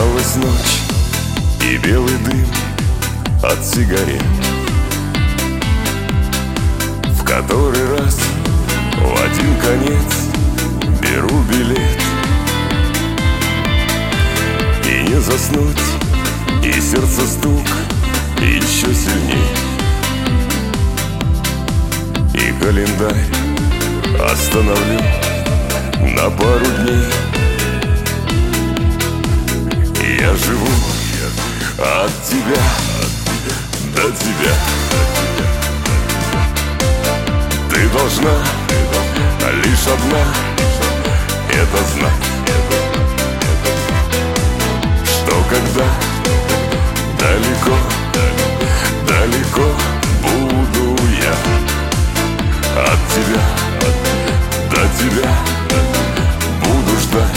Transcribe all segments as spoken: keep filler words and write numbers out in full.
Осталась ночь и белый дым от сигарет. В который раз в один конец беру билет. И не заснуть, и сердце стук еще сильней. И календарь остановлю на пару дней. Я живу от тебя до тебя. Ты должна лишь одна это знать, что когда далеко, далеко буду я от тебя до тебя, буду ждать.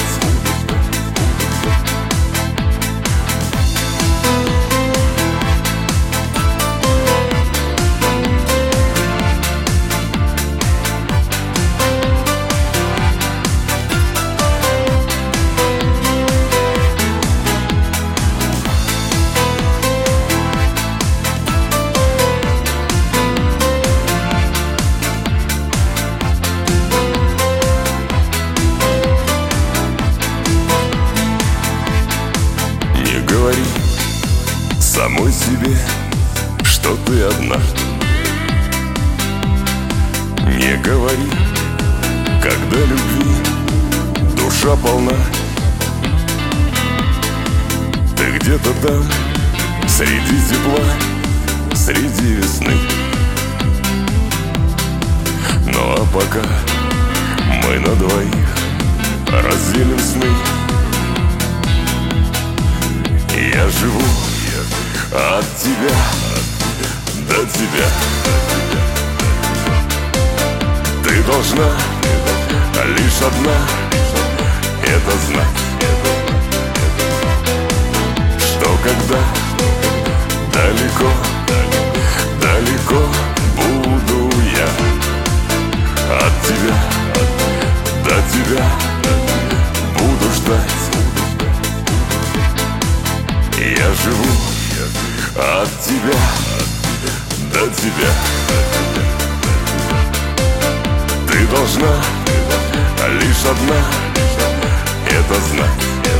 Говори самой себе, что ты одна. Не говори, когда любви душа полна. Ты где-то там, среди тепла, среди весны. Ну а пока мы на двоих разделим сны. Я живу от тебя до тебя. Ты должна лишь одна это знать, что когда далеко, далеко буду я от тебя до тебя, буду ждать. Я живу от тебя до тебя. Ты должна лишь одна это знать,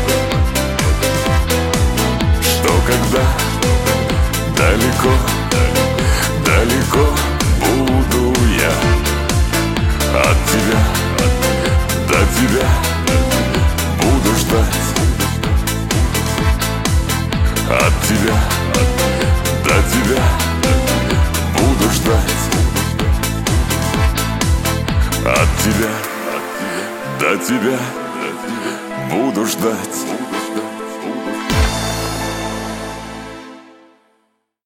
что когда далеко, далеко буду я от тебя до тебя, буду ждать. От тебя до тебя, буду ждать. От тебя до тебя, буду ждать.